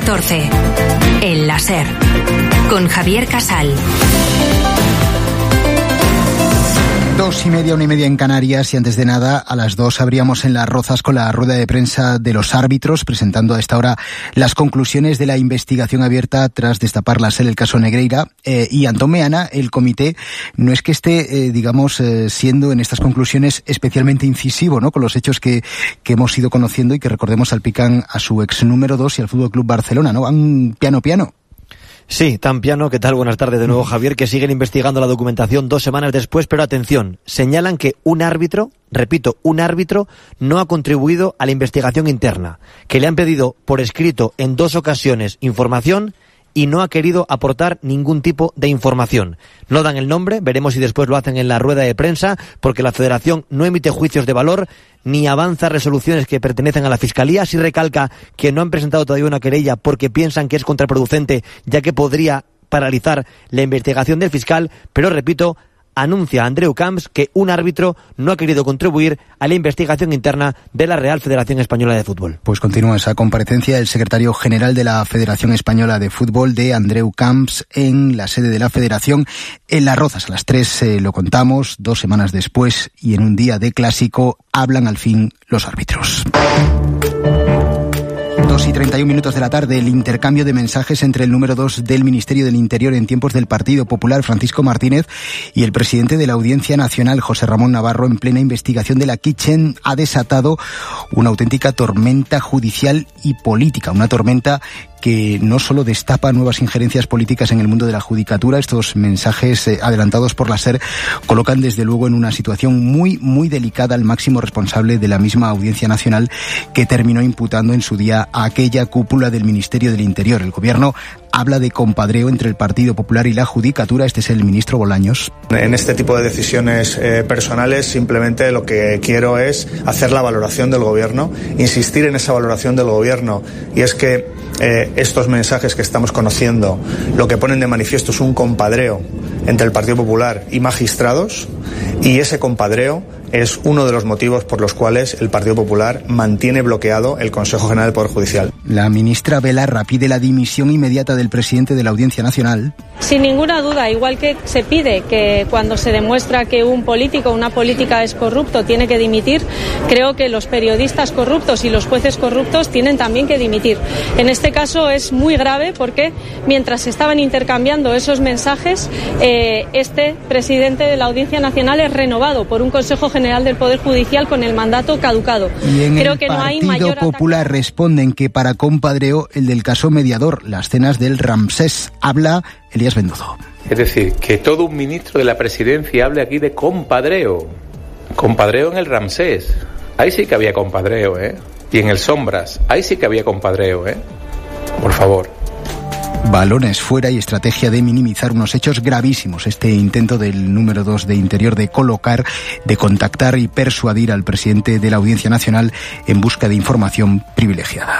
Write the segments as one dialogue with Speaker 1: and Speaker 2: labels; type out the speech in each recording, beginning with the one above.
Speaker 1: 14. El láser. Con Javier Casal.
Speaker 2: 2:30, 1:30 en Canarias, y antes de nada, a las 2 abríamos en Las Rozas con la rueda de prensa de los árbitros, presentando a esta hora las conclusiones de la investigación abierta tras destapar la SER el caso Negreira. Y Antón Meana, el comité, no es que esté, siendo en estas conclusiones especialmente incisivo, ¿no?, con los hechos que hemos ido conociendo y que, recordemos, salpican a su ex número 2 y al Fútbol Club Barcelona, ¿no? Van piano.
Speaker 3: Sí, tan piano. ¿Qué tal? Buenas tardes de nuevo, Javier, que siguen investigando la documentación 2 semanas después, pero atención, señalan que un árbitro, repito, un árbitro no ha contribuido a la investigación interna, que le han pedido por escrito en 2 ocasiones información y no ha querido aportar ningún tipo de información. No dan el nombre, veremos si después lo hacen en la rueda de prensa, porque la Federación no emite juicios de valor ni avanza resoluciones que pertenecen a la Fiscalía. Sí recalca que no han presentado todavía una querella porque piensan que es contraproducente, ya que podría paralizar la investigación del fiscal, pero repito, anuncia Andreu Camps que un árbitro no ha querido contribuir a la investigación interna de la Real Federación Española de Fútbol.
Speaker 2: Pues continúa esa comparecencia del secretario general de la Federación Española de Fútbol, de Andreu Camps, en la sede de la Federación en Las Rozas. A las 3 lo contamos, 2 semanas después, y en un día de clásico hablan al fin los árbitros. 2:31 de la tarde, el intercambio de mensajes entre el número 2 del Ministerio del Interior en tiempos del Partido Popular, Francisco Martínez, y el presidente de la Audiencia Nacional, José Ramón Navarro, en plena investigación de la Kitchen, ha desatado una auténtica tormenta judicial y política, una tormenta que no solo destapa nuevas injerencias políticas en el mundo de la judicatura. Estos mensajes adelantados por la SER colocan desde luego en una situación muy delicada al máximo responsable de la misma Audiencia Nacional, que terminó imputando en su día a aquella cúpula del Ministerio del Interior. El gobierno habla de compadreo entre el Partido Popular y la judicatura. Este es el ministro Bolaños.
Speaker 4: En este tipo de decisiones personales, simplemente lo que quiero es hacer la valoración del gobierno, insistir en esa valoración del gobierno, y es que estos mensajes que estamos conociendo lo que ponen de manifiesto es un compadreo entre el Partido Popular y magistrados, y ese compadreo es uno de los motivos por los cuales el Partido Popular mantiene bloqueado el Consejo General del Poder Judicial.
Speaker 2: La ministra Belarra pide la dimisión inmediata del presidente de la Audiencia Nacional.
Speaker 5: Sin ninguna duda, igual que se pide que cuando se demuestra que un político o una política es corrupto tiene que dimitir, creo que los periodistas corruptos y los jueces corruptos tienen también que dimitir. En este caso es muy grave porque mientras se estaban intercambiando esos mensajes, este presidente de la Audiencia Nacional es renovado por un Consejo General del Poder Judicial con el mandato caducado.
Speaker 2: Y en
Speaker 5: creo
Speaker 2: el
Speaker 5: que no hay
Speaker 2: Partido
Speaker 5: mayor
Speaker 2: Popular responden que para compadreo el del caso Mediador, las cenas del Ramsés. Habla Elías Bendozo.
Speaker 6: Es decir, que todo un ministro de la presidencia hable aquí de compadreo. Compadreo en el Ramsés. Ahí sí que había compadreo, ¿eh? Y en el Sombras. Ahí sí que había compadreo, ¿eh? Por favor.
Speaker 2: Balones fuera y estrategia de minimizar unos hechos gravísimos. Este intento del número 2 de Interior de colocar, de contactar y persuadir al presidente de la Audiencia Nacional en busca de información privilegiada.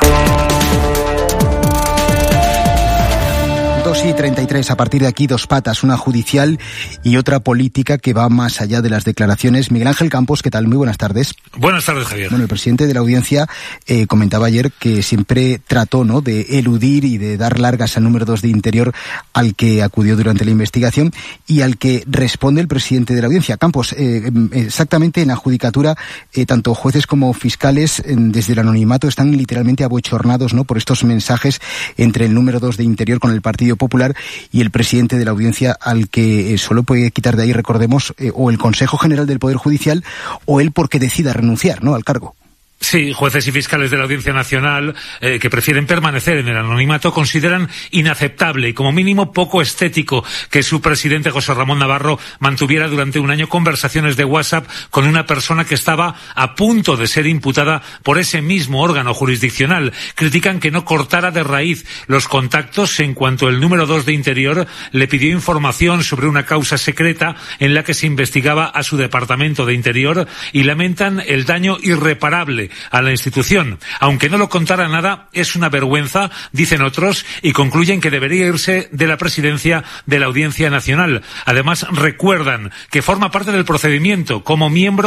Speaker 2: 2:33, a partir de aquí 2 patas, una judicial y otra política que va más allá de las declaraciones. Miguel Ángel Campos, ¿qué tal? Muy buenas tardes.
Speaker 7: Buenas tardes, Javier.
Speaker 2: Bueno, el presidente de la Audiencia comentaba ayer que siempre trató, ¿no?, de eludir y de dar largas al número 2 de Interior, al que acudió durante la investigación y al que responde el presidente de la Audiencia. Campos, exactamente en la judicatura, tanto jueces como fiscales desde el anonimato están literalmente abochornados, ¿no?, por estos mensajes entre el número 2 de Interior con el Partido Popular y el presidente de la Audiencia, al que solo puede quitar de ahí, recordemos, o el Consejo General del Poder Judicial o él porque decida renunciar, ¿no?, al cargo.
Speaker 7: Sí, jueces y fiscales de la Audiencia Nacional que prefieren permanecer en el anonimato consideran inaceptable y como mínimo poco estético que su presidente José Ramón Navarro mantuviera durante un año conversaciones de WhatsApp con una persona que estaba a punto de ser imputada por ese mismo órgano jurisdiccional. Critican que no cortara de raíz los contactos en cuanto el número 2 de Interior le pidió información sobre una causa secreta en la que se investigaba a su departamento de Interior y lamentan el daño irreparable a la institución. Aunque no lo contara nada, es una vergüenza, dicen otros, y concluyen que debería irse de la presidencia de la Audiencia Nacional. Además, recuerdan que forma parte del procedimiento como miembro